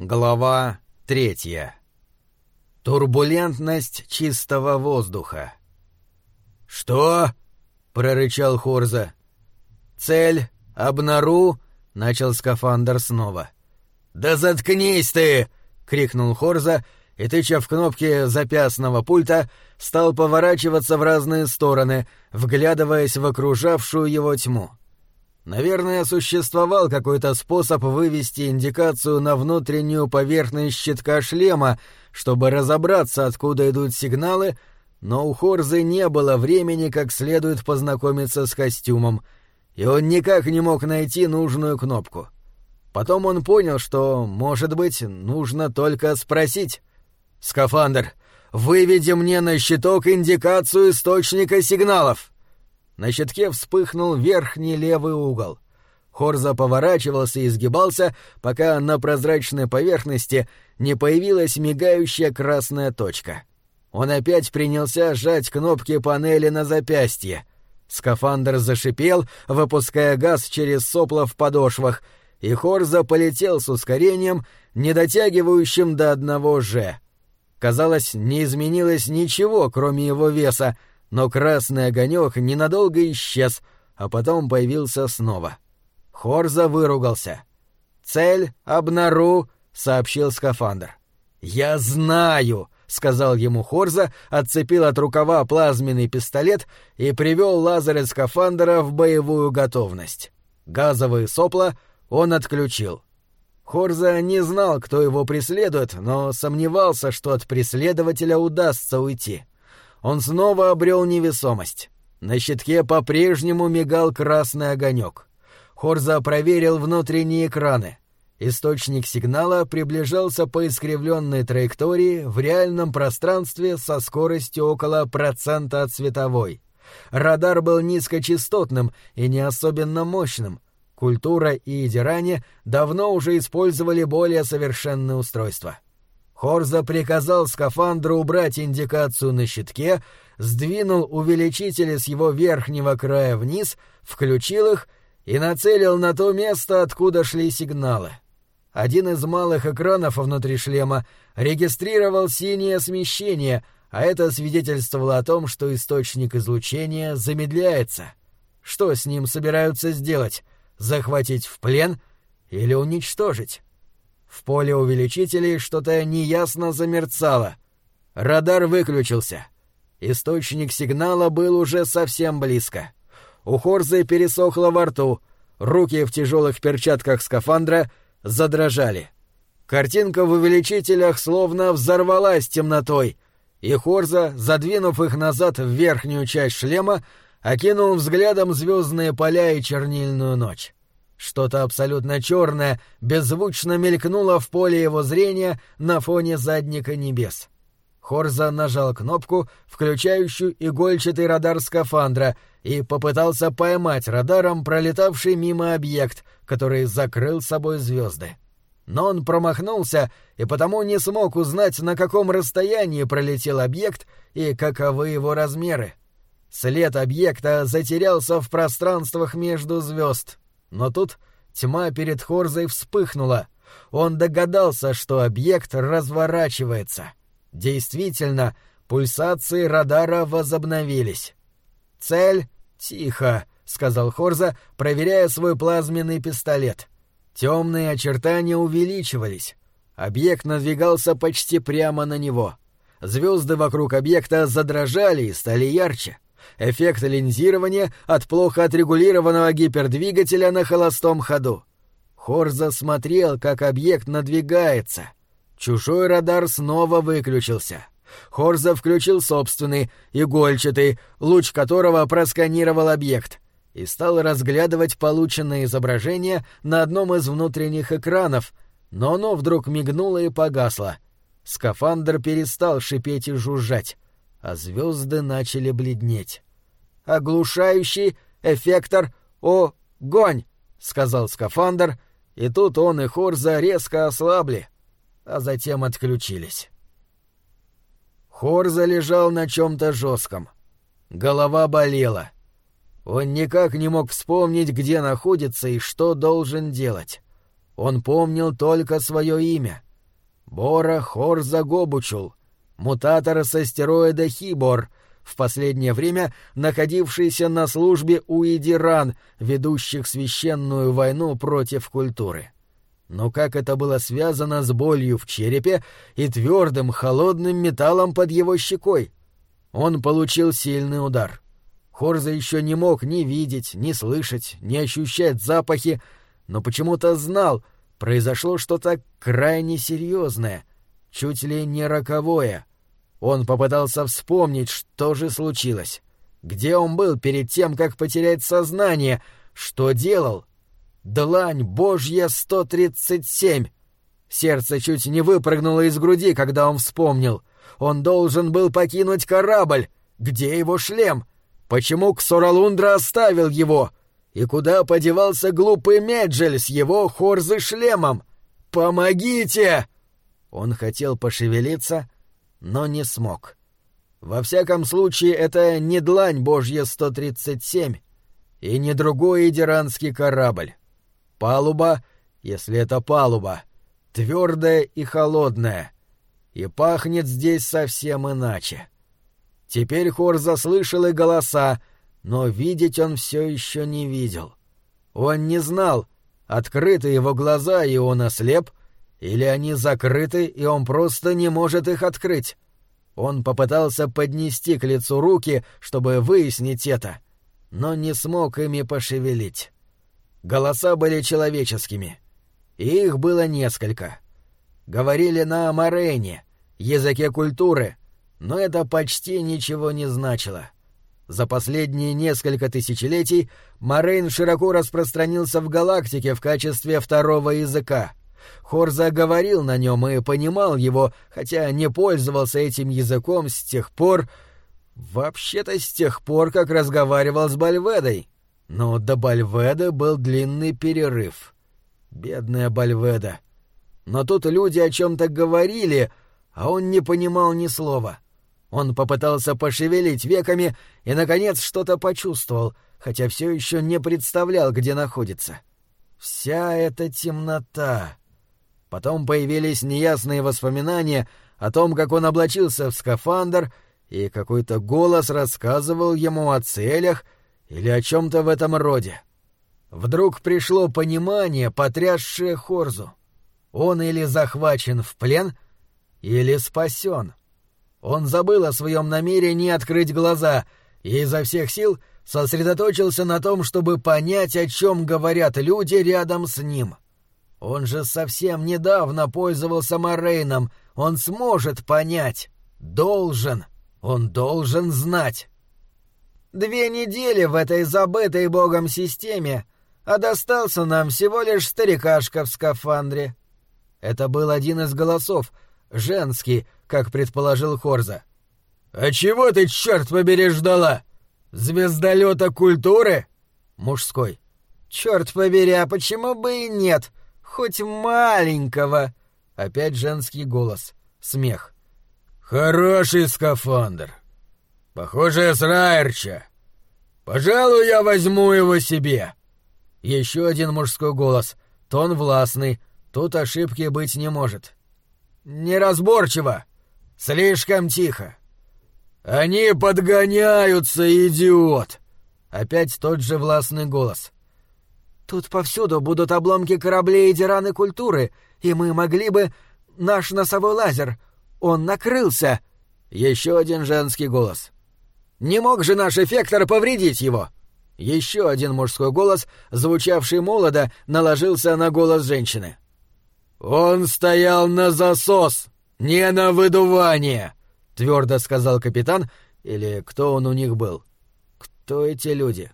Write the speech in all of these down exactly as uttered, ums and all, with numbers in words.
Глава третья. Турбулентность чистого воздуха. «Что?» — прорычал Хорза. «Цель, обнару», — начал скафандр снова. «Да заткнись ты!» — крикнул Хорза и, тыча в кнопки запястного пульта, стал поворачиваться в разные стороны, вглядываясь в окружавшую его тьму. Наверное, существовал какой-то способ вывести индикацию на внутреннюю поверхность щитка шлема, чтобы разобраться, откуда идут сигналы, но у Хорзы не было времени как следует познакомиться с костюмом, и он никак не мог найти нужную кнопку. Потом он понял, что, может быть, нужно только спросить: «Скафандр, выведи мне на щиток индикацию источника сигналов!» На щитке вспыхнул верхний левый угол. Хорза поворачивался и изгибался, пока на прозрачной поверхности не появилась мигающая красная точка. Он опять принялся сжать кнопки панели на запястье. Скафандр зашипел, выпуская газ через сопла в подошвах, и Хорза полетел с ускорением, не дотягивающим до одного «Ж». Казалось, не изменилось ничего, кроме его веса, но красный огонек ненадолго исчез, а потом появился снова. Хорза выругался. «Цель, обнару», — сообщил скафандр. «Я знаю», — сказал ему Хорза, отцепил от рукава плазменный пистолет и привел лазер из скафандра в боевую готовность. Газовые сопла он отключил. Хорза не знал, кто его преследует, но сомневался, что от преследователя удастся уйти. Он снова обрел невесомость. На щитке по-прежнему мигал красный огонек. Хорза проверил внутренние экраны. Источник сигнала приближался по искривленной траектории в реальном пространстве со скоростью около процента от световой. Радар был низкочастотным и не особенно мощным. Культура и Идиране давно уже использовали более совершенные устройства. Хорза приказал скафандру убрать индикацию на щитке, сдвинул увеличители с его верхнего края вниз, включил их и нацелил на то место, откуда шли сигналы. Один из малых экранов внутри шлема регистрировал синее смещение, а это свидетельствовало о том, что источник излучения замедляется. Что с ним собираются сделать? Захватить в плен или уничтожить? В поле увеличителей что-то неясно замерцало. Радар выключился. Источник сигнала был уже совсем близко. У Хорзы пересохло во рту, руки в тяжелых перчатках скафандра задрожали. Картинка в увеличителях словно взорвалась темнотой, и Хорза, задвинув их назад в верхнюю часть шлема, окинул взглядом звездные поля и чернильную ночь. Что-то абсолютно черное беззвучно мелькнуло в поле его зрения на фоне задника небес. Хорза нажал кнопку, включающую игольчатый радар скафандра, и попытался поймать радаром пролетавший мимо объект, который закрыл собой звезды. Но он промахнулся и потому не смог узнать, на каком расстоянии пролетел объект и каковы его размеры. След объекта затерялся в пространствах между звезд. Но тут тьма перед Хорзой вспыхнула. Он догадался, что объект разворачивается. Действительно, пульсации радара возобновились. «Цель? Тихо», — сказал Хорза, проверяя свой плазменный пистолет. Темные очертания увеличивались. Объект надвигался почти прямо на него. Звезды вокруг объекта задрожали и стали ярче. Эффект линзирования от плохо отрегулированного гипердвигателя на холостом ходу. Хорза смотрел, как объект надвигается. Чужой радар снова выключился. Хорза включил собственный, игольчатый, луч которого просканировал объект, и стал разглядывать полученное изображение на одном из внутренних экранов, но оно вдруг мигнуло и погасло. Скафандр перестал шипеть и жужжать, а звезды начали бледнеть. «Оглушающий эффектор огонь!» — сказал скафандр, и тут он и Хорза резко ослабли, а затем отключились. Хорза лежал на чем-то жестком. Голова болела. Он никак не мог вспомнить, где находится и что должен делать. Он помнил только свое имя Бора Хорза Гобучул, мутатор с астероида Хибор, в последнее время находившийся на службе у Идиран, ведущих священную войну против культуры. Но как это было связано с болью в черепе и твердым холодным металлом под его щекой? Он получил сильный удар. Хорза еще не мог ни видеть, ни слышать, ни ощущать запахи, но почему-то знал, произошло что-то крайне серьезное, чуть ли не роковое. Он попытался вспомнить, что же случилось. Где он был перед тем, как потерять сознание? Что делал? Длань Божья сто тридцать семь. Сердце чуть не выпрыгнуло из груди, когда он вспомнил. Он должен был покинуть корабль. Где его шлем? Почему Ксоралундра оставил его? И куда подевался глупый Меджель с его Хорзы-шлемом? «Помогите!» Он хотел пошевелиться, но не смог. Во всяком случае, это не длань Божья сто тридцать семь и не другой идиранский корабль. Палуба, если это палуба, твердая и холодная, и пахнет здесь совсем иначе. Теперь Хорза слышал и голоса, но видеть он все еще не видел. Он не знал, открыты его глаза, и он ослеп, или они закрыты, и он просто не может их открыть. Он попытался поднести к лицу руки, чтобы выяснить это, но не смог ими пошевелить. Голоса были человеческими, и их было несколько. Говорили на Морейне, языке культуры, но это почти ничего не значило. За последние несколько тысячелетий Морейн широко распространился в галактике в качестве второго языка. Хорза говорил на нем и понимал его, хотя не пользовался этим языком с тех пор... Вообще-то с тех пор, как разговаривал с Бальведой. Но до Бальведы был длинный перерыв. Бедная Бальведа. Но тут люди о чем-то говорили, а он не понимал ни слова. Он попытался пошевелить веками и, наконец, что-то почувствовал, хотя все еще не представлял, где находится. Вся эта темнота. Потом появились неясные воспоминания о том, как он облачился в скафандр, и какой-то голос рассказывал ему о целях или о чем-то в этом роде. Вдруг пришло понимание, потрясшее Хорзу. Он или захвачен в плен, или спасен. Он забыл о своем намерении открыть глаза и изо всех сил сосредоточился на том, чтобы понять, о чем говорят люди рядом с ним. Он же совсем недавно пользовался Морейном, он сможет понять. Должен. Он должен знать. Две недели в этой забытой богом системе, а достался нам всего лишь старикашка в скафандре. Это был один из голосов, женский, как предположил Хорза. «А чего ты, черт побери, ждала? Звездолета культуры?» Мужской. «Черт побери, а почему бы и нет? Хоть маленького!» Опять женский голос. Смех. «Хороший скафандр. Похоже, с Райерча. Пожалуй, я возьму его себе». Еще один мужской голос. Тон властный. Тут ошибки быть не может. «Неразборчиво. Слишком тихо». «Они подгоняются, идиот!» Опять тот же властный голос. «Тут повсюду будут обломки кораблей Идиран и культуры, и мы могли бы... Наш носовой лазер, он накрылся!» Еще один женский голос. «Не мог же наш эффектор повредить его?» Еще один мужской голос, звучавший молодо, наложился на голос женщины. «Он стоял на засос, не на выдувание!» — твердо сказал капитан, или кто он у них был. Кто эти люди?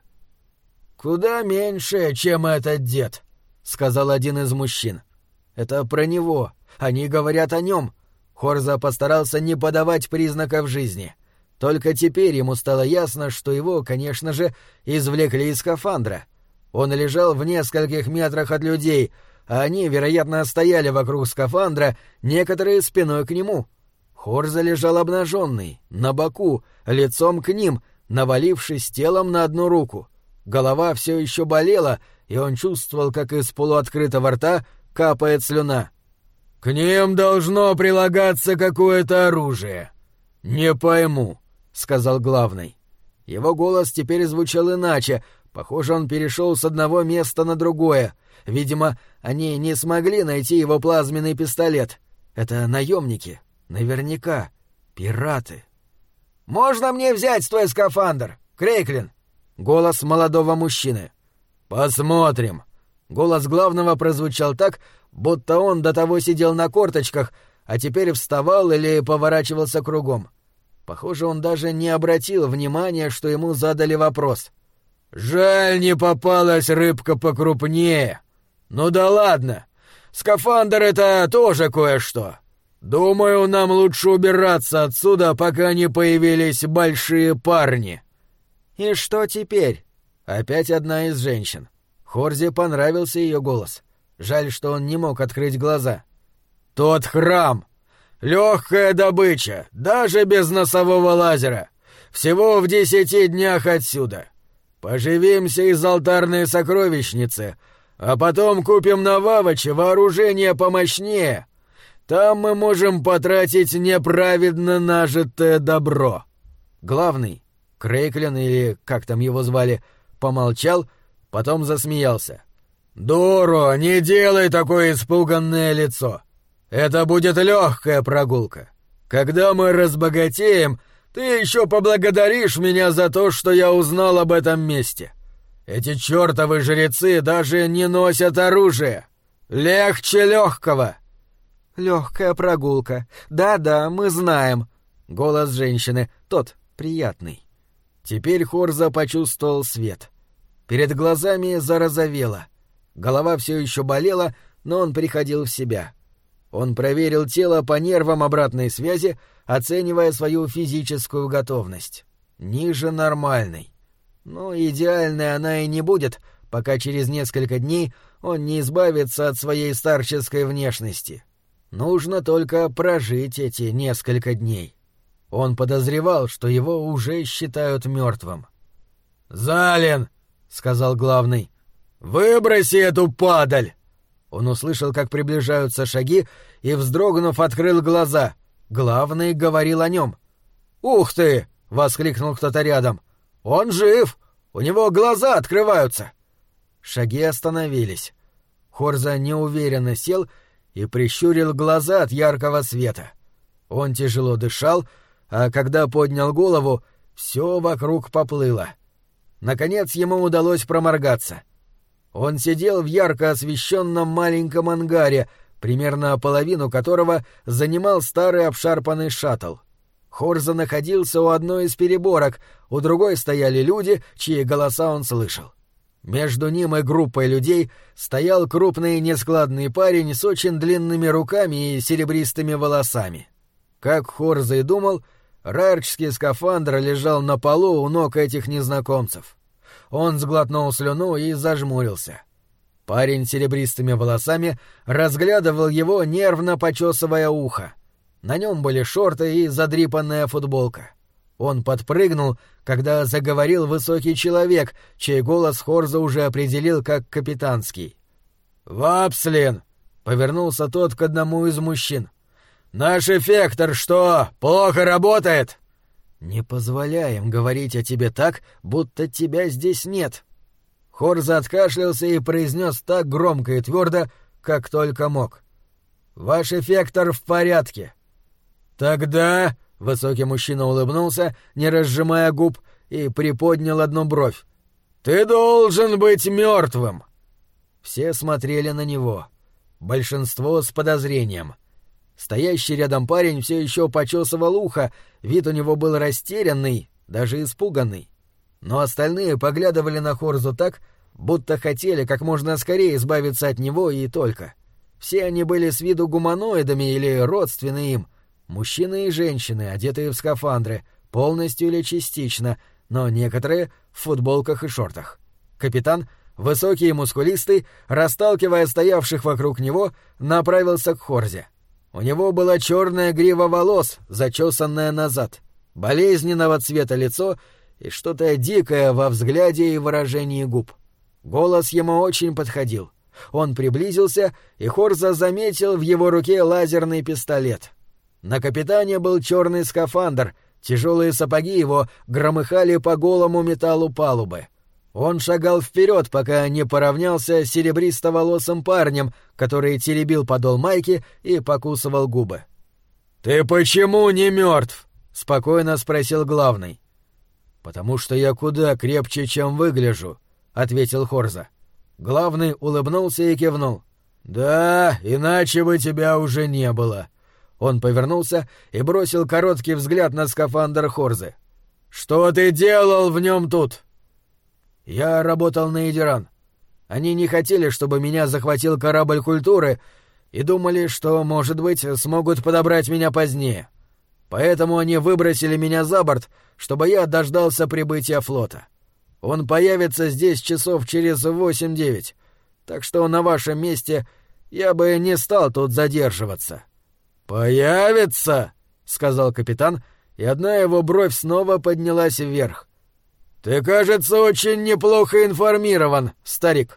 «Куда меньше, чем этот дед», — сказал один из мужчин. «Это про него. Они говорят о нем». Хорза постарался не подавать признаков жизни. Только теперь ему стало ясно, что его, конечно же, извлекли из скафандра. Он лежал в нескольких метрах от людей, а они, вероятно, стояли вокруг скафандра, некоторые спиной к нему. Хорза лежал обнаженный, на боку, лицом к ним, навалившись телом на одну руку. Голова все еще болела, и он чувствовал, как из полуоткрытого рта капает слюна. «К ним должно прилагаться какое-то оружие». «Не пойму», — сказал главный. Его голос теперь звучал иначе, похоже, он перешел с одного места на другое. Видимо, они не смогли найти его плазменный пистолет. Это наемники, наверняка, пираты. «Можно мне взять твой скафандр, Крейклин?» Голос молодого мужчины. «Посмотрим». Голос главного прозвучал так, будто он до того сидел на корточках, а теперь вставал или поворачивался кругом. Похоже, он даже не обратил внимания, что ему задали вопрос. «Жаль, не попалась рыбка покрупнее. Ну да ладно, скафандр — это тоже кое-что. Думаю, нам лучше убираться отсюда, пока не появились большие парни». «И что теперь?» Опять одна из женщин. Хорзе понравился ее голос. Жаль, что он не мог открыть глаза. «Тот храм! Легкая добыча, даже без носового лазера. Всего в десяти днях отсюда. Поживимся из алтарной сокровищницы, а потом купим на Вавоче вооружение помощнее. Там мы можем потратить неправедно нажитое добро». Главный, Крейклин или как там его звали, помолчал, потом засмеялся. «Дуро, не делай такое испуганное лицо. Это будет легкая прогулка. Когда мы разбогатеем, ты еще поблагодаришь меня за то, что я узнал об этом месте. Эти чертовы жрецы даже не носят оружие. Легче легкого». «Легкая прогулка. Да-да, мы знаем». Голос женщины, тот, приятный. Теперь Хорза почувствовал свет. Перед глазами зарозовело. Голова все еще болела, но он приходил в себя. Он проверил тело по нервам обратной связи, оценивая свою физическую готовность. Ниже нормальной. Но идеальной она и не будет, пока через несколько дней он не избавится от своей старческой внешности. Нужно только прожить эти несколько дней. Он подозревал, что его уже считают мертвым. «Зален!» — сказал главный. «Выброси эту падаль!» Он услышал, как приближаются шаги, и, вздрогнув, открыл глаза. Главный говорил о нем. «Ух ты!» — воскликнул кто-то рядом. «Он жив! У него глаза открываются!» Шаги остановились. Хорза неуверенно сел и прищурил глаза от яркого света. Он тяжело дышал, а когда поднял голову, все вокруг поплыло. Наконец ему удалось проморгаться. Он сидел в ярко освещенном маленьком ангаре, примерно половину которого занимал старый обшарпанный шаттл. Хорза находился у одной из переборок, у другой стояли люди, чьи голоса он слышал. Между ним и группой людей стоял крупный нескладный парень с очень длинными руками и серебристыми волосами. Как Хорза и думал, рарчский скафандр лежал на полу у ног этих незнакомцев. Он сглотнул слюну и зажмурился. Парень с серебристыми волосами разглядывал его, нервно почесывая ухо. На нем были шорты и задрипанная футболка. Он подпрыгнул, когда заговорил высокий человек, чей голос Хорза уже определил как капитанский. «Вапслин!» — повернулся тот к одному из мужчин. «Наш эффектор что, плохо работает?» «Не позволяем говорить о тебе так, будто тебя здесь нет». Хорза откашлялся и произнес так громко и твердо, как только мог. «Ваш эффектор в порядке». «Тогда...» — высокий мужчина улыбнулся, не разжимая губ, и приподнял одну бровь. «Ты должен быть мертвым!» Все смотрели на него. Большинство с подозрением. Стоящий рядом парень все еще почесывал ухо, вид у него был растерянный, даже испуганный. Но остальные поглядывали на Хорзу так, будто хотели как можно скорее избавиться от него и только. Все они были с виду гуманоидами или родственны им, мужчины и женщины, одетые в скафандры, полностью или частично, но некоторые в футболках и шортах. Капитан, высокий и мускулистый, расталкивая стоявших вокруг него, направился к Хорзе. У него была черная грива волос, зачесанная назад, болезненного цвета лицо и что-то дикое во взгляде и выражении губ. Голос ему очень подходил. Он приблизился, и Хорза заметил в его руке лазерный пистолет. На капитане был черный скафандр, тяжелые сапоги его громыхали по голому металлу палубы. Он шагал вперед, пока не поравнялся с серебристо-волосым парнем, который теребил подол майки и покусывал губы. «Ты почему не мертв?» — спокойно спросил главный. «Потому что я куда крепче, чем выгляжу», — ответил Хорза. Главный улыбнулся и кивнул. «Да, иначе бы тебя уже не было». Он повернулся и бросил короткий взгляд на скафандр Хорзы. «Что ты делал в нем тут?» «Я работал на Идиран. Они не хотели, чтобы меня захватил корабль культуры, и думали, что, может быть, смогут подобрать меня позднее. Поэтому они выбросили меня за борт, чтобы я дождался прибытия флота. Он появится здесь часов через восемь-девять, так что на вашем месте я бы не стал тут задерживаться». «Появится?» — сказал капитан, и одна его бровь снова поднялась вверх. «Ты, кажется, очень неплохо информирован, старик».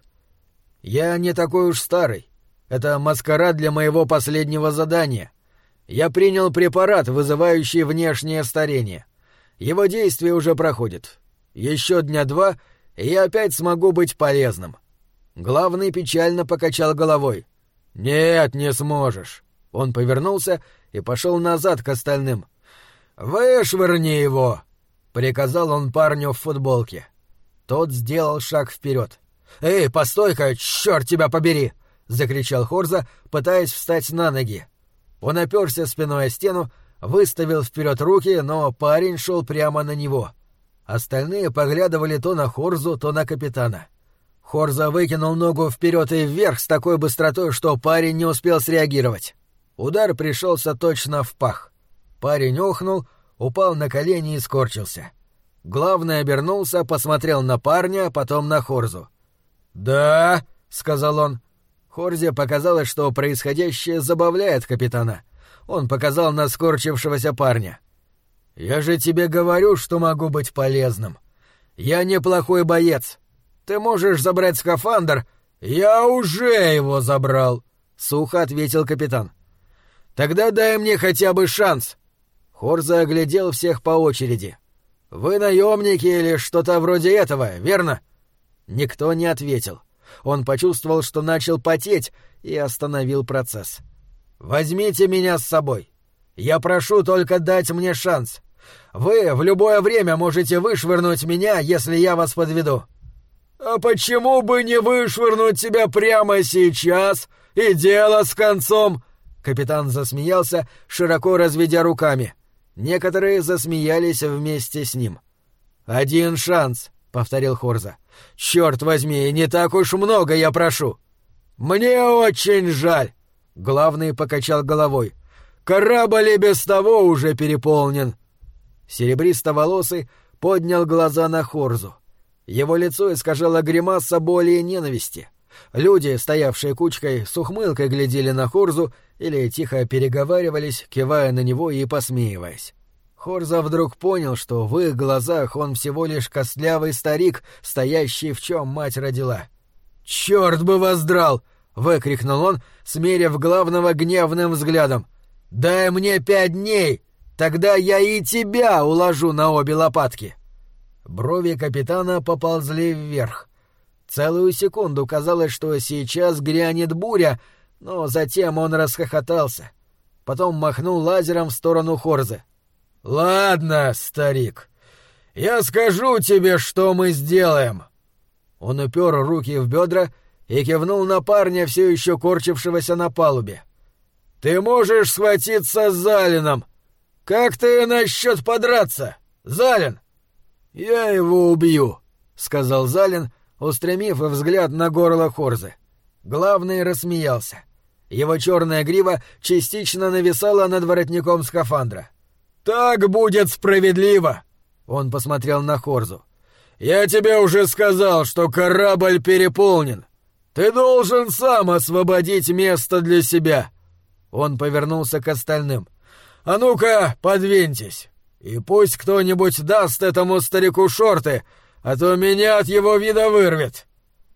«Я не такой уж старый. Это маскарад для моего последнего задания. Я принял препарат, вызывающий внешнее старение. Его действие уже проходит. Еще дня два, и я опять смогу быть полезным». Главный печально покачал головой. «Нет, не сможешь». Он повернулся и пошел назад к остальным. «Вышвырни его!» — приказал он парню в футболке. Тот сделал шаг вперед. «Эй, постой-ка, черт тебя побери!» — закричал Хорза, пытаясь встать на ноги. Он оперся спиной о стену, выставил вперед руки, но парень шел прямо на него. Остальные поглядывали то на Хорзу, то на капитана. Хорза выкинул ногу вперед и вверх с такой быстротой, что парень не успел среагировать. Удар пришелся точно в пах. Парень охнул, упал на колени и скорчился. Главный обернулся, посмотрел на парня, потом на Хорзу. «Да», — сказал он. Хорзе показалось, что происходящее забавляет капитана. Он показал на скорчившегося парня. «Я же тебе говорю, что могу быть полезным. Я неплохой боец. Ты можешь забрать скафандр?» «Я уже его забрал», — сухо ответил капитан. «Тогда дай мне хотя бы шанс». Хорза оглядел всех по очереди. «Вы наемники или что-то вроде этого, верно?» Никто не ответил. Он почувствовал, что начал потеть, и остановил процесс. «Возьмите меня с собой. Я прошу только дать мне шанс. Вы в любое время можете вышвырнуть меня, если я вас подведу». «А почему бы не вышвырнуть тебя прямо сейчас, и дело с концом?» Капитан засмеялся, широко разведя руками. Некоторые засмеялись вместе с ним. «Один шанс», — повторил Хорза. «Черт возьми, не так уж много я прошу». «Мне очень жаль», — главный покачал головой. «Корабль и без того уже переполнен». Серебристо-волосый поднял глаза на Хорзу. Его лицо искажало гримаса боли и ненависти. Люди, стоявшие кучкой, с ухмылкой глядели на Хорзу или тихо переговаривались, кивая на него и посмеиваясь. Хорза вдруг понял, что в их глазах он всего лишь костлявый старик, стоящий в чем мать родила. «Черт бы вас драл!» — выкрикнул он, смерив главного гневным взглядом. «Дай мне пять дней! Тогда я и тебя уложу на обе лопатки!» Брови капитана поползли вверх. Целую секунду казалось, что сейчас грянет буря, но затем он расхохотался. Потом махнул лазером в сторону Хорзы. «Ладно, старик, я скажу тебе, что мы сделаем». Он упер руки в бедра и кивнул на парня, все еще корчившегося на палубе. «Ты можешь схватиться с Залином. Как ты насчет подраться, Залин?» «Я его убью», — сказал Залин, устремив взгляд на горло Хорзы. Главный рассмеялся. Его черная грива частично нависала над воротником скафандра. «Так будет справедливо!» — он посмотрел на Хорзу. «Я тебе уже сказал, что корабль переполнен. Ты должен сам освободить место для себя». Он повернулся к остальным. «А ну-ка, подвиньтесь, и пусть кто-нибудь даст этому старику шорты, а то меня от его вида вырвет».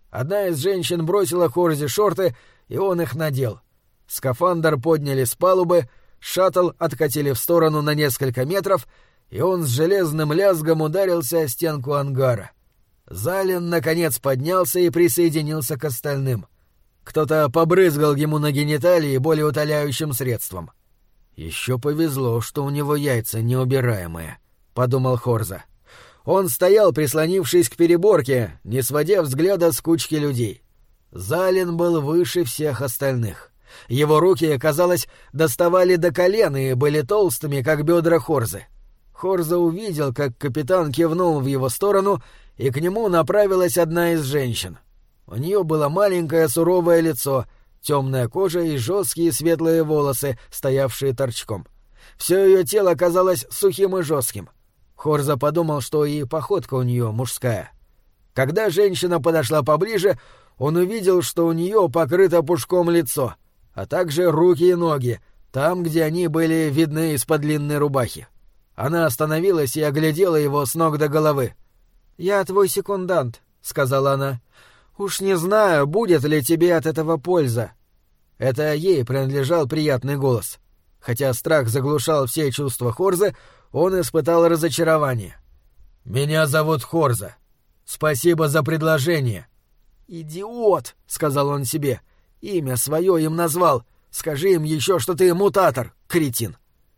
Одна из женщин бросила Хорзе шорты, и он их надел. Скафандр подняли с палубы, шаттл откатили в сторону на несколько метров, и он с железным лязгом ударился о стенку ангара. Залин, наконец, поднялся и присоединился к остальным. Кто-то побрызгал ему на гениталии болеутоляющим средством. «Еще повезло, что у него яйца неубираемые», — подумал Хорза. Он стоял, прислонившись к переборке, не сводя взгляда с кучки людей. Залин был выше всех остальных. Его руки, казалось, доставали до колен и были толстыми, как бедра Хорзы. Хорза увидел, как капитан кивнул в его сторону, и к нему направилась одна из женщин. У нее было маленькое суровое лицо, темная кожа и жесткие светлые волосы, стоявшие торчком. Все ее тело казалось сухим и жестким. Хорза подумал, что и походка у нее мужская. Когда женщина подошла поближе, он увидел, что у нее покрыто пушком лицо, а также руки и ноги, там, где они были видны из-под длинной рубахи. Она остановилась и оглядела его с ног до головы. «Я твой секундант», — сказала она. «Уж не знаю, будет ли тебе от этого польза». Это ей принадлежал приятный голос. Хотя страх заглушал все чувства Хорзы, он испытал разочарование. «Меня зовут Хорза. Спасибо за предложение». «Идиот», — сказал он себе. «Имя свое им назвал. Скажи им еще, что ты мутатор, кретин».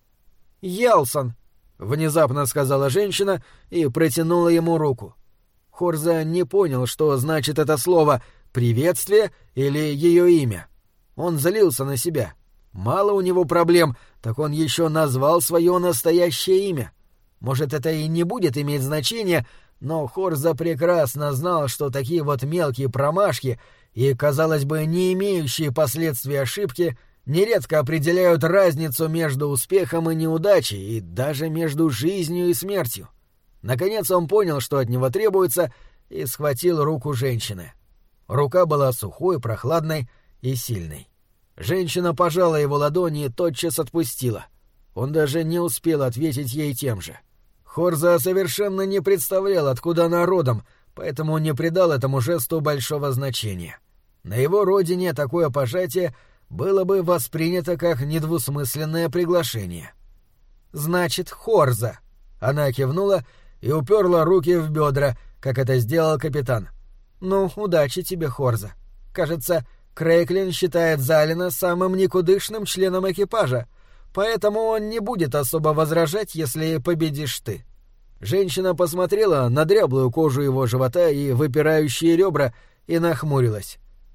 «Елсон», — внезапно сказала женщина и протянула ему руку. Хорза не понял, что значит это слово «приветствие» или ее имя. Он злился на себя. Мало у него проблем, так он еще назвал свое настоящее имя. Может, это и не будет иметь значения, но Хорза прекрасно знал, что такие вот мелкие промашки и, казалось бы, не имеющие последствий ошибки нередко определяют разницу между успехом и неудачей и даже между жизнью и смертью. Наконец он понял, что от него требуется, и схватил руку женщины. Рука была сухой, прохладной и сильной. Женщина пожала его ладони и тотчас отпустила. Он даже не успел ответить ей тем же. Хорза совершенно не представлял, откуда она родом, поэтому не придал этому жесту большого значения. На его родине такое пожатие было бы воспринято как недвусмысленное приглашение. «Значит, Хорза!» Она кивнула и уперла руки в бедра, как это сделал капитан. «Ну, удачи тебе, Хорза. Кажется, Крейклин считает Залина самым никудышным членом экипажа, поэтому он не будет особо возражать, если победишь ты». Женщина посмотрела на дряблую кожу его живота и выпирающие ребра и нахмурилась.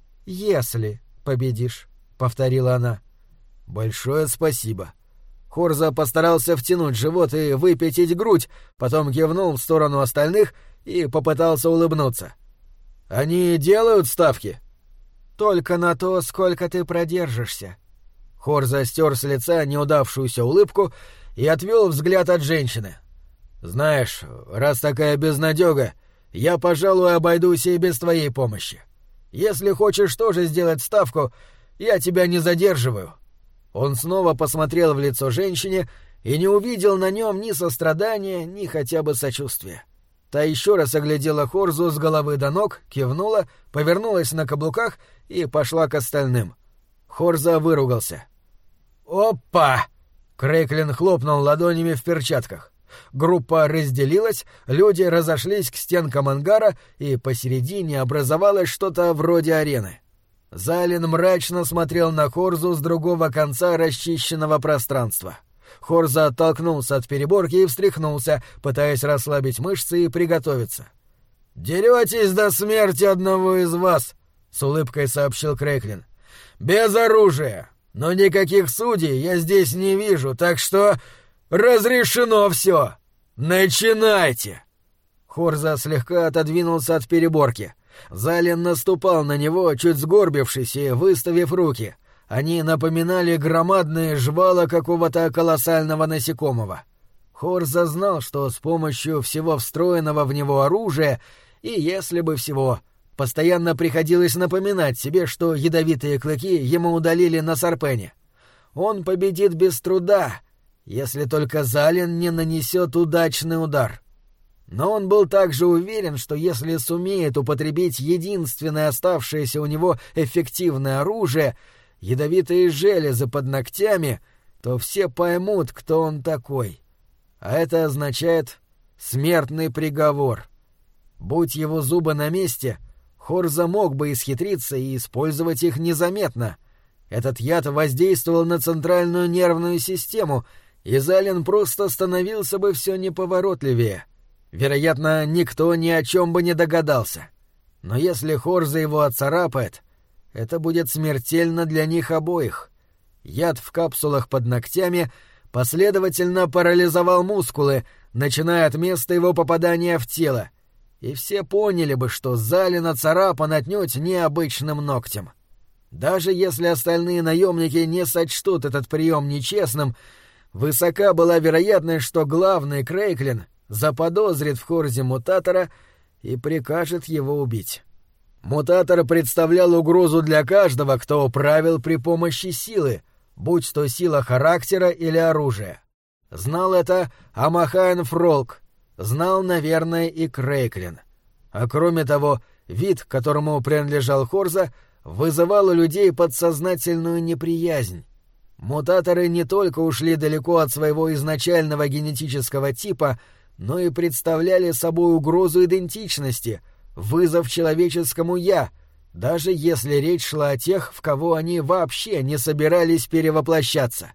«Если победишь», — повторила она. «Большое спасибо». Хорза постарался втянуть живот и выпятить грудь, потом кивнул в сторону остальных и попытался улыбнуться. «Они делают ставки?» «Только на то, сколько ты продержишься». Хорза стер с лица неудавшуюся улыбку и отвел взгляд от женщины. «Знаешь, раз такая безнадега, я, пожалуй, обойдусь и без твоей помощи. Если хочешь тоже сделать ставку, я тебя не задерживаю». Он снова посмотрел в лицо женщине и не увидел на нем ни сострадания, ни хотя бы сочувствия. Та еще раз оглядела Хорзу с головы до ног, кивнула, повернулась на каблуках и пошла к остальным. Хорза выругался. «Опа!» — Крейклин хлопнул ладонями в перчатках. Группа разделилась, люди разошлись к стенкам ангара, и посередине образовалось что-то вроде арены. Залин мрачно смотрел на Хорзу с другого конца расчищенного пространства. Хорза оттолкнулся от переборки и встряхнулся, пытаясь расслабить мышцы и приготовиться. «Деретесь до смерти одного из вас», — с улыбкой сообщил Крейклин. «Без оружия, но никаких судей я здесь не вижу, так что разрешено все. Начинайте!» Хорза слегка отодвинулся от переборки. Залин наступал на него, чуть сгорбившись и выставив руки. Они напоминали громадные жвала какого-то колоссального насекомого. Хорза знал, что с помощью всего встроенного в него оружия, и если бы всего, постоянно приходилось напоминать себе, что ядовитые клыки ему удалили на Сарпене. Он победит без труда, если только Залин не нанесет удачный удар. Но он был также уверен, что если сумеет употребить единственное оставшееся у него эффективное оружие — ядовитые железы под ногтями, то все поймут, кто он такой. А это означает смертный приговор. Будь его зубы на месте, Хорза мог бы исхитриться и использовать их незаметно. Этот яд воздействовал на центральную нервную систему, и Залин просто становился бы все неповоротливее. Вероятно, никто ни о чем бы не догадался. Но если Хорза его отцарапает, это будет смертельно для них обоих. Яд в капсулах под ногтями последовательно парализовал мускулы, начиная от места его попадания в тело, и все поняли бы, что Залин оцарапан отнюдь необычным ногтем. Даже если остальные наемники не сочтут этот прием нечестным, высока была вероятность, что главный Крейклин заподозрит в Хорзе мутатора и прикажет его убить. Мутатор представлял угрозу для каждого, кто правил при помощи силы, будь то сила характера или оружия. Знал это Амахайн Фролк, знал, наверное, и Крейклин. А кроме того, вид, к которому принадлежал Хорза, вызывал у людей подсознательную неприязнь. Мутаторы не только ушли далеко от своего изначального генетического типа, но и представляли собой угрозу идентичности, вызов человеческому «я», даже если речь шла о тех, в кого они вообще не собирались перевоплощаться.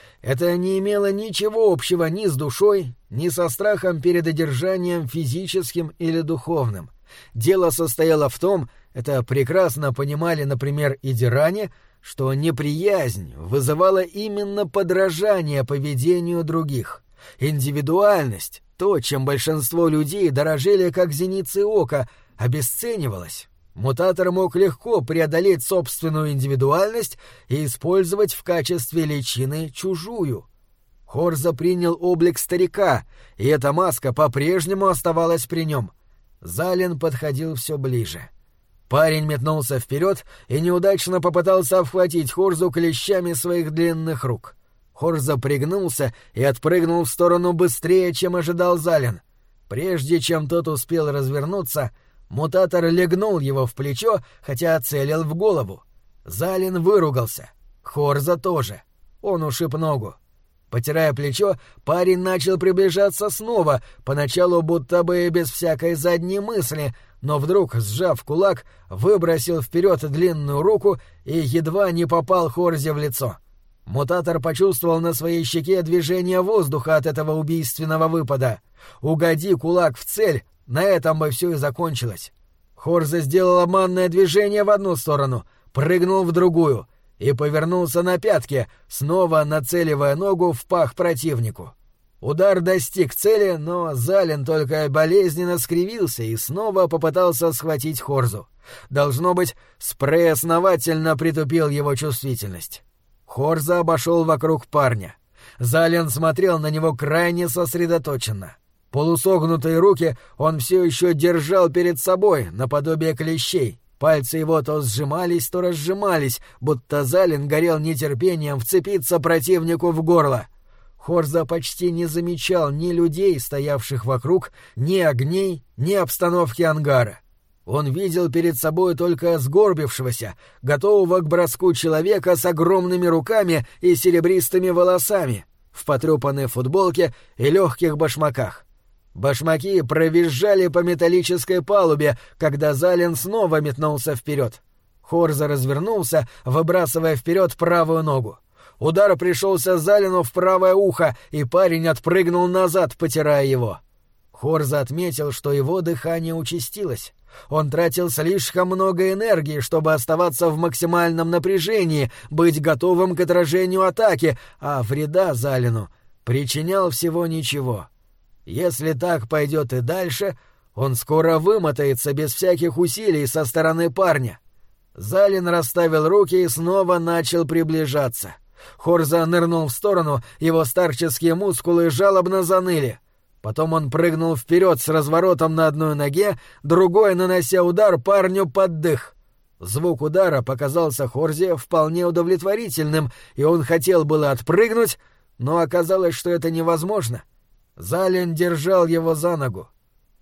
Это не имело ничего общего ни с душой, ни со страхом перед одержанием физическим или духовным. Дело состояло в том, это прекрасно понимали, например, и диране, что неприязнь вызывала именно подражание поведению других. Индивидуальность, то, чем большинство людей дорожили как зеницей ока, обесценивалась. Мутатор мог легко преодолеть собственную индивидуальность и использовать в качестве личины чужую. Хорза принял облик старика, и эта маска по-прежнему оставалась при нем. Залин подходил все ближе. Парень метнулся вперед и неудачно попытался обхватить Хорзу клещами своих длинных рук. Хорза пригнулся и отпрыгнул в сторону быстрее, чем ожидал Залин. Прежде чем тот успел развернуться, мутатор легнул его в плечо, хотя целил в голову. Залин выругался. Хорза тоже. Он ушиб ногу. Потирая плечо, парень начал приближаться снова, поначалу будто бы без всякой задней мысли, но вдруг, сжав кулак, выбросил вперед длинную руку и едва не попал Хорзе в лицо. Мутатор почувствовал на своей щеке движение воздуха от этого убийственного выпада. Угоди кулак в цель, на этом бы все и закончилось. Хорза сделал обманное движение в одну сторону, прыгнул в другую и повернулся на пятки, снова нацеливая ногу в пах противнику. Удар достиг цели, но Залин только болезненно скривился и снова попытался схватить Хорзу. Должно быть, спрей основательно притупил его чувствительность. Хорза обошел вокруг парня. Залин смотрел на него крайне сосредоточенно. Полусогнутые руки он все еще держал перед собой, наподобие клещей. Пальцы его то сжимались, то разжимались, будто Залин горел нетерпением вцепиться противнику в горло. Хорза почти не замечал ни людей, стоявших вокруг, ни огней, ни обстановки ангара. Он видел перед собой только сгорбившегося, готового к броску человека с огромными руками и серебристыми волосами, в потрепанной футболке и легких башмаках. Башмаки провизжали по металлической палубе, когда Залин снова метнулся вперед. Хорза развернулся, выбрасывая вперед правую ногу. Удар пришелся Залину в правое ухо, и парень отпрыгнул назад, потирая его. Хорза отметил, что его дыхание участилось. Он тратил слишком много энергии, чтобы оставаться в максимальном напряжении, быть готовым к отражению атаки, а вреда Залину причинял всего ничего. Если так пойдет и дальше, он скоро вымотается без всяких усилий со стороны парня. Залин расставил руки и снова начал приближаться. Хорза нырнул в сторону, его старческие мускулы жалобно заныли. Потом он прыгнул вперед с разворотом на одной ноге, другой нанося удар парню под дых. Звук удара показался Хорзе вполне удовлетворительным, и он хотел было отпрыгнуть, но оказалось, что это невозможно. Залин держал его за ногу.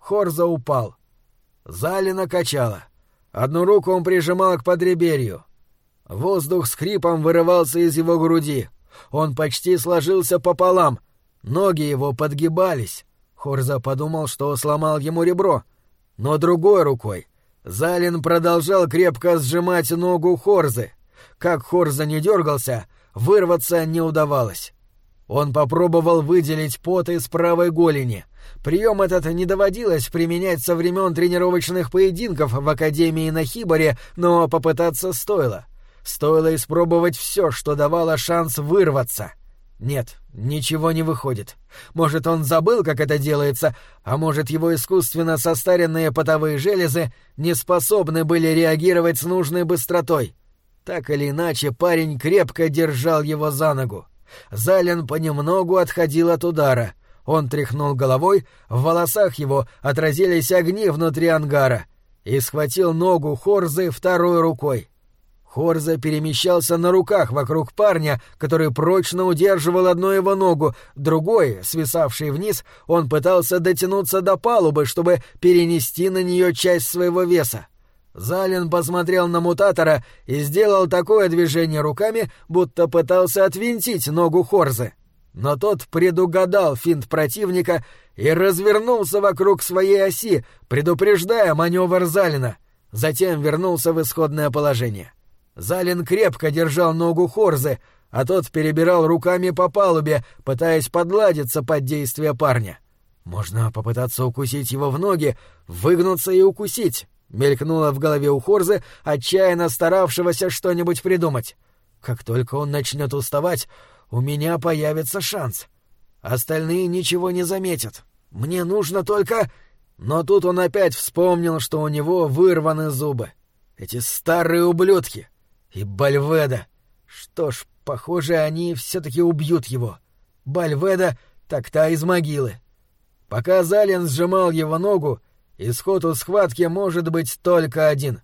Хорза упал. Залина качало. Одну руку он прижимал к подреберью. Воздух с хрипом вырывался из его груди. Он почти сложился пополам. Ноги его подгибались. Хорза подумал, что сломал ему ребро. Но другой рукой Залин продолжал крепко сжимать ногу Хорзы. Как Хорза не дергался, вырваться не удавалось. Он попробовал выделить пот из правой голени. Прием этот не доводилось применять со времен тренировочных поединков в Академии на Хибаре, но попытаться стоило. Стоило испробовать все, что давало шанс вырваться. Нет, ничего не выходит. Может, он забыл, как это делается, а может, его искусственно состаренные потовые железы не способны были реагировать с нужной быстротой. Так или иначе, парень крепко держал его за ногу. Залин понемногу отходил от удара. Он тряхнул головой, в волосах его отразились огни внутри ангара, и схватил ногу Хорзы второй рукой. Хорза перемещался на руках вокруг парня, который прочно удерживал одну его ногу, другой, свисавший вниз, он пытался дотянуться до палубы, чтобы перенести на нее часть своего веса. Залин посмотрел на мутатора и сделал такое движение руками, будто пытался отвинтить ногу Хорзы. Но тот предугадал финт противника и развернулся вокруг своей оси, предупреждая маневр Залина. Затем вернулся в исходное положение. Залин крепко держал ногу Хорзы, а тот перебирал руками по палубе, пытаясь подладиться под действие парня. «Можно попытаться укусить его в ноги, выгнуться и укусить», — мелькнуло в голове у Хорзы, отчаянно старавшегося что-нибудь придумать. «Как только он начнет уставать, у меня появится шанс. Остальные ничего не заметят. Мне нужно только...» Но тут он опять вспомнил, что у него вырваны зубы. Эти старые ублюдки. И Бальведа. Что ж, похоже, они все-таки убьют его. Бальведа так та из могилы. Пока Залин сжимал его ногу, исход у схватки может быть только один.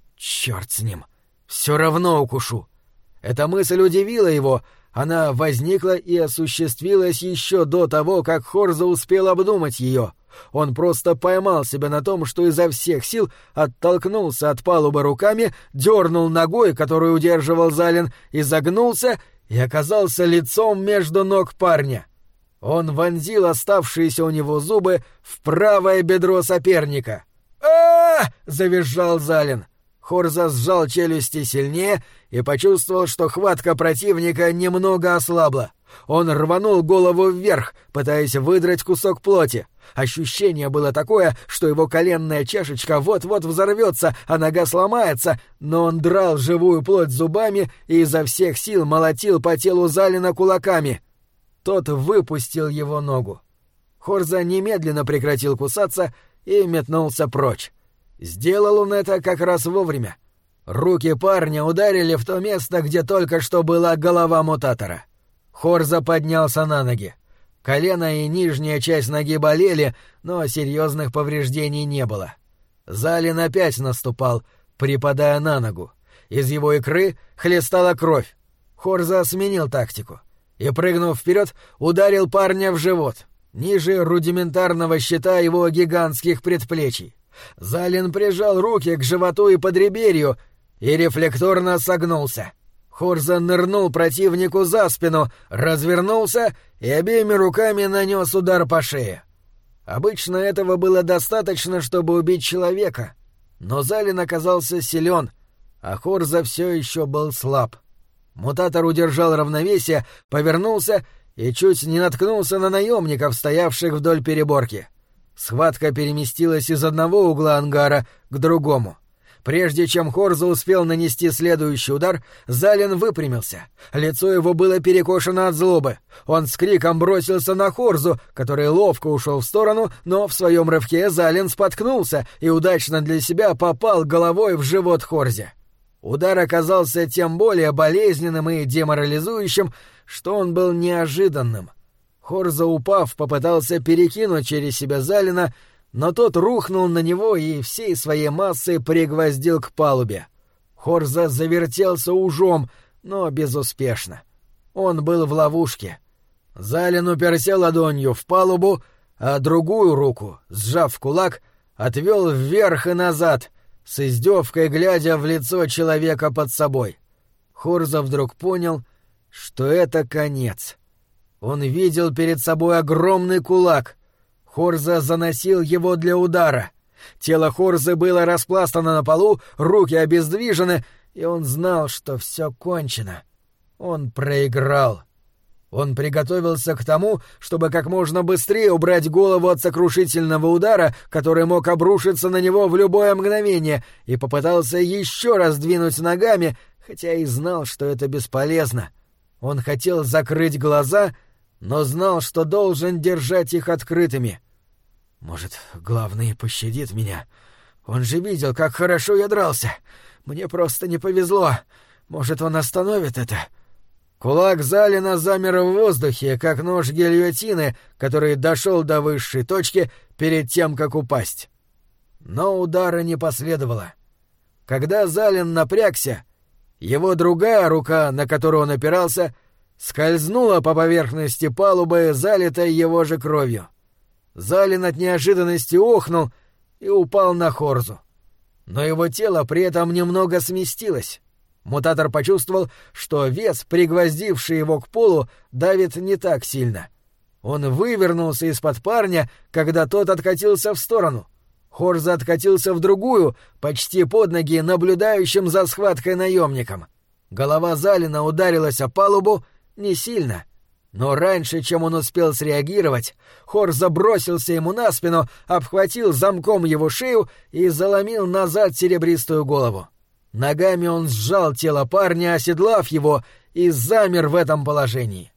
Черт с ним. Все равно укушу. Эта мысль удивила его. Она возникла и осуществилась еще до того, как Хорза успел обдумать ее. Он просто поймал себя на том, что изо всех сил оттолкнулся от палубы руками, дернул ногой, которую удерживал Залин, изогнулся и оказался лицом между ног парня. Он вонзил оставшиеся у него зубы в правое бедро соперника. «А-а-а!» — завизжал Залин. Хорза сжал челюсти сильнее и почувствовал, что хватка противника немного ослабла. Он рванул голову вверх, пытаясь выдрать кусок плоти. Ощущение было такое, что его коленная чашечка вот-вот взорвется, а нога сломается, но он драл живую плоть зубами и изо всех сил молотил по телу Залина кулаками. Тот выпустил его ногу. Хорза немедленно прекратил кусаться и метнулся прочь. Сделал он это как раз вовремя. Руки парня ударили в то место, где только что была голова мутатора. Хорза поднялся на ноги. Колено и нижняя часть ноги болели, но серьезных повреждений не было. Залин опять наступал, припадая на ногу. Из его икры хлестала кровь. Хорза сменил тактику и, прыгнув вперед, ударил парня в живот, ниже рудиментарного щита его гигантских предплечий. Залин прижал руки к животу и подреберью и рефлекторно согнулся. Хорза нырнул противнику за спину, развернулся и обеими руками нанес удар по шее. Обычно этого было достаточно, чтобы убить человека, но Залин оказался силен, а Хорза все еще был слаб. Мутатор удержал равновесие, повернулся и чуть не наткнулся на наемников, стоявших вдоль переборки. Схватка переместилась из одного угла ангара к другому. Прежде чем Хорза успел нанести следующий удар, Залин выпрямился. Лицо его было перекошено от злобы. Он с криком бросился на Хорзу, который ловко ушел в сторону, но в своем рывке Залин споткнулся и удачно для себя попал головой в живот Хорзе. Удар оказался тем более болезненным и деморализующим, что он был неожиданным. Хорза, упав, попытался перекинуть через себя Залина, но тот рухнул на него и всей своей массой пригвоздил к палубе. Хорза завертелся ужом, но безуспешно. Он был в ловушке. Залин уперся ладонью в палубу, а другую руку, сжав в кулак, отвел вверх и назад, с издевкой глядя в лицо человека под собой. Хорза вдруг понял, что это конец. Он видел перед собой огромный кулак. Хорза заносил его для удара. Тело Хорзы было распластано на полу, руки обездвижены, и он знал, что все кончено. Он проиграл. Он приготовился к тому, чтобы как можно быстрее убрать голову от сокрушительного удара, который мог обрушиться на него в любое мгновение, и попытался еще раз двинуть ногами, хотя и знал, что это бесполезно. Он хотел закрыть глаза, но знал, что должен держать их открытыми. «Может, главный пощадит меня? Он же видел, как хорошо я дрался. Мне просто не повезло. Может, он остановит это?» Кулак Залина замер в воздухе, как нож гильотины, который дошел до высшей точки перед тем, как упасть. Но удара не последовало. Когда Залин напрягся, его другая рука, на которую он опирался, скользнула по поверхности палубы, залитой его же кровью. Залин от неожиданности охнул и упал на Хорзу. Но его тело при этом немного сместилось. Мутатор почувствовал, что вес, пригвоздивший его к полу, давит не так сильно. Он вывернулся из-под парня, когда тот откатился в сторону. Хорза откатился в другую, почти под ноги наблюдающим за схваткой наемникам. Голова Залина ударилась о палубу не сильно. Но раньше, чем он успел среагировать, Хорза бросился ему на спину, обхватил замком его шею и заломил назад серебристую голову. Ногами он сжал тело парня, оседлав его, и замер в этом положении.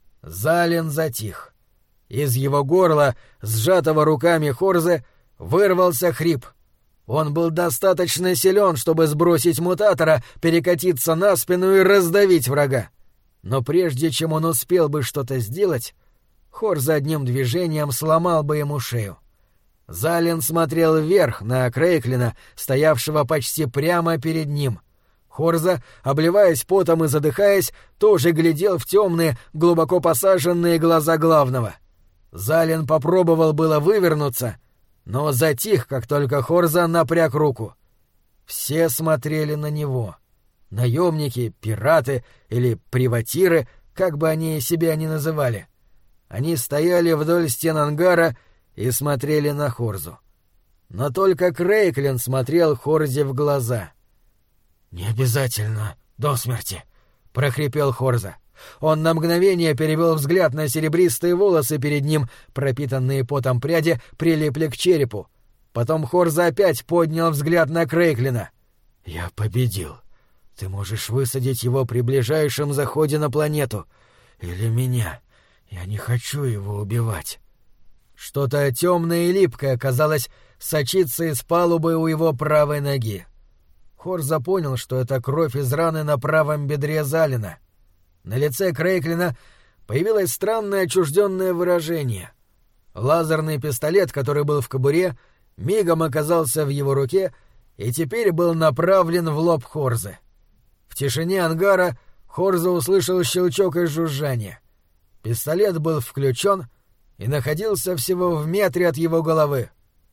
Залин затих. Из его горла, сжатого руками Хорзы, вырвался хрип. Он был достаточно силен, чтобы сбросить мутатора, перекатиться на спину и раздавить врага. Но прежде чем он успел бы что-то сделать, Хорза одним движением сломал бы ему шею. Залин смотрел вверх на Крейклина, стоявшего почти прямо перед ним. Хорза, обливаясь потом и задыхаясь, тоже глядел в темные, глубоко посаженные глаза главного. Залин попробовал было вывернуться, но затих, как только Хорза напряг руку. Все смотрели на него. Наемники, пираты или приватиры, как бы они себя ни называли. Они стояли вдоль стен ангара и смотрели на Хорзу. Но только Крейклин смотрел Хорзе в глаза. «Не обязательно до смерти», — прохрипел Хорза. Он на мгновение перевел взгляд на серебристые волосы перед ним, пропитанные потом пряди прилипли к черепу. Потом Хорза опять поднял взгляд на Крейклина. «Я победил. Ты можешь высадить его при ближайшем заходе на планету. Или меня. Я не хочу его убивать». Что-то темное и липкое, казалось, сочится из палубы у его правой ноги. Хорза понял, что это кровь из раны на правом бедре Залина. На лице Крейклина появилось странное отчужденное выражение. Лазерный пистолет, который был в кобуре, мигом оказался в его руке и теперь был направлен в лоб Хорзы. В тишине ангара Хорза услышал щелчок и жужжание. Пистолет был включен и находился всего в метре от его головы.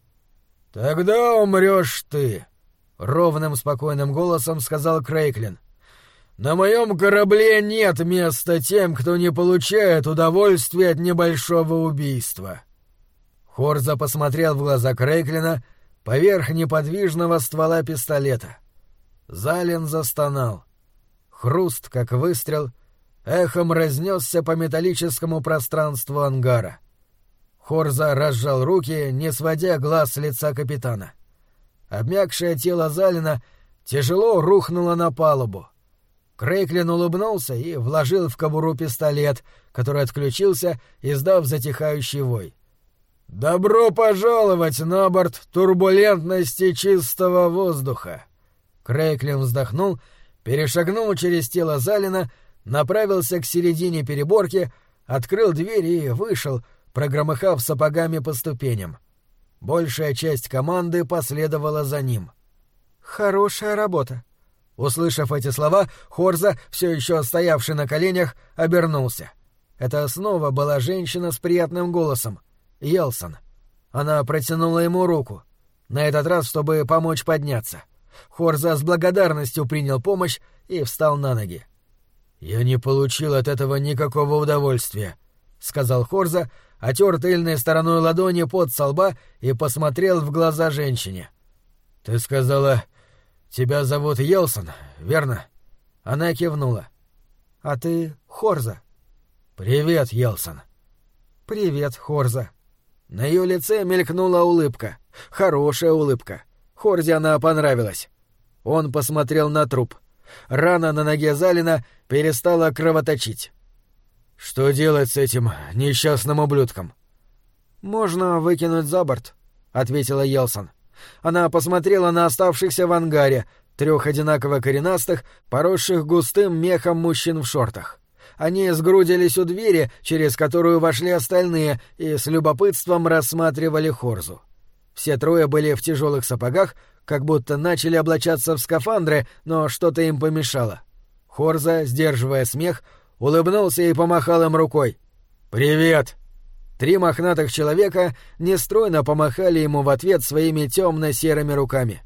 «Тогда умрешь ты», — ровным спокойным голосом сказал Крейклин. «На моем корабле нет места тем, кто не получает удовольствия от небольшого убийства». Хорза посмотрел в глаза Крейклина поверх неподвижного ствола пистолета. Залин застонал. Хруст, как выстрел, эхом разнесся по металлическому пространству ангара. Хорза разжал руки, не сводя глаз с лица капитана. Обмякшее тело Залина тяжело рухнуло на палубу. Крейклин улыбнулся и вложил в кобуру пистолет, который отключился, издав затихающий вой. «Добро пожаловать на борт турбулентности чистого воздуха!» Крейклин вздохнул, перешагнул через тело Залина, направился к середине переборки, открыл дверь и вышел, прогромыхав сапогами по ступеням. Большая часть команды последовала за ним. «Хорошая работа». Услышав эти слова, Хорза, все еще стоявший на коленях, обернулся. Это снова была женщина с приятным голосом. Йелсон. Она протянула ему руку, на этот раз, чтобы помочь подняться. Хорза с благодарностью принял помощь и встал на ноги. «Я не получил от этого никакого удовольствия», — сказал Хорза, отер тыльной стороной ладони пот со лба и посмотрел в глаза женщине. «Ты сказала, тебя зовут Йелсон, верно?» Она кивнула. «А ты Хорза?» «Привет, Йелсон». «Привет, Хорза». На ее лице мелькнула улыбка. Хорошая улыбка. Хорзе она понравилась. Он посмотрел на труп. Рана на ноге Залина перестала кровоточить. «Что делать с этим несчастным ублюдком?» «Можно выкинуть за борт», — ответила Йелсон. Она посмотрела на оставшихся в ангаре, трех одинаково коренастых, поросших густым мехом мужчин в шортах. Они сгрудились у двери, через которую вошли остальные, и с любопытством рассматривали Хорзу. Все трое были в тяжелых сапогах, как будто начали облачаться в скафандры, но что-то им помешало. Хорза, сдерживая смех, улыбнулся и помахал им рукой. «Привет!» Три мохнатых человека нестройно помахали ему в ответ своими темно-серыми руками.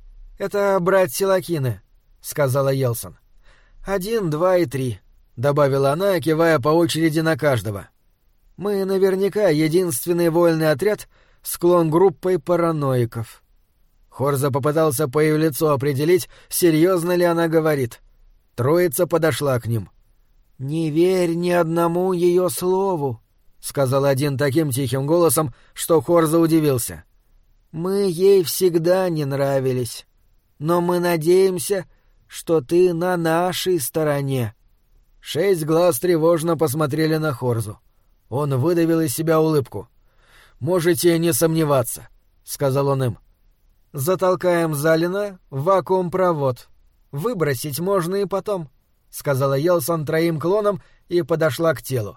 «Это братья Лакины», — сказала Йелсон. «Один, два и три», — добавила она, кивая по очереди на каждого. «Мы наверняка единственный вольный отряд с клон-группой параноиков». Хорза попытался по ее лицу определить, серьезно ли она говорит. Троица подошла к ним. «Не верь ни одному ее слову», — сказал один таким тихим голосом, что Хорза удивился. «Мы ей всегда не нравились, но мы надеемся, что ты на нашей стороне». Шесть глаз тревожно посмотрели на Хорзу. Он выдавил из себя улыбку. «Можете не сомневаться», — сказал он им. «Затолкаем Залина в вакуум-провод. Выбросить можно и потом», — сказала Йелсон троим клонам и подошла к телу.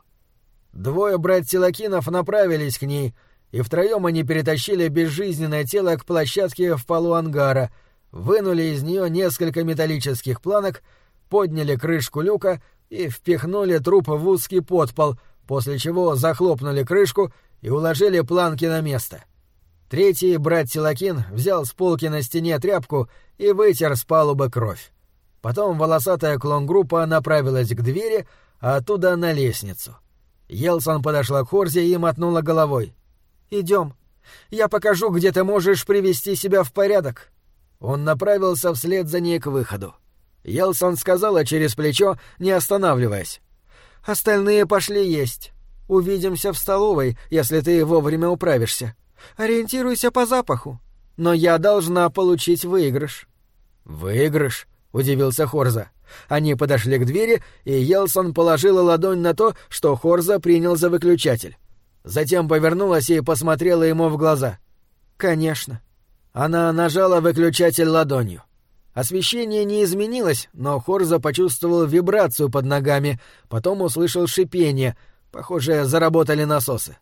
Двое братьев Лакинов направились к ней, и втроем они перетащили безжизненное тело к площадке в полу ангара, вынули из нее несколько металлических планок, подняли крышку люка и впихнули труп в узкий подпол, после чего захлопнули крышку и уложили планки на место. Третий, брат Силакин, взял с полки на стене тряпку и вытер с палубы кровь. Потом волосатая клон-группа направилась к двери, а оттуда на лестницу. Йелсон подошла к Хорзе и мотнула головой. «Идем. Я покажу, где ты можешь привести себя в порядок». Он направился вслед за ней к выходу. Йелсон сказала через плечо, не останавливаясь. «Остальные пошли есть. Увидимся в столовой, если ты вовремя управишься. Ориентируйся по запаху. Но я должна получить выигрыш». «Выигрыш?» — удивился Хорза. Они подошли к двери, и Йелсон положила ладонь на то, что Хорза принял за выключатель. Затем повернулась и посмотрела ему в глаза. «Конечно». Она нажала выключатель ладонью. Освещение не изменилось, но Хорза почувствовал вибрацию под ногами, потом услышал шипение. Похоже, заработали насосы.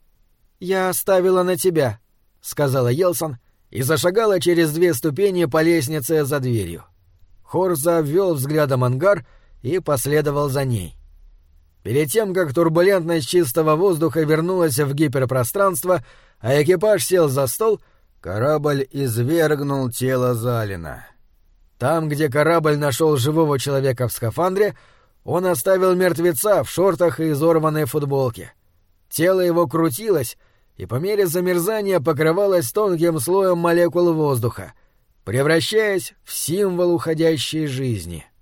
«Я ставила на тебя», — сказала Йелсон и зашагала через две ступени по лестнице за дверью. Хорза обвел взглядом ангар и последовал за ней. Перед тем, как турбулентность чистого воздуха вернулась в гиперпространство, а экипаж сел за стол, корабль извергнул тело Залина. Там, где корабль нашел живого человека в скафандре, он оставил мертвеца в шортах и изорванной футболке. Тело его крутилось и по мере замерзания покрывалось тонким слоем молекул воздуха, превращаясь в символ уходящей жизни.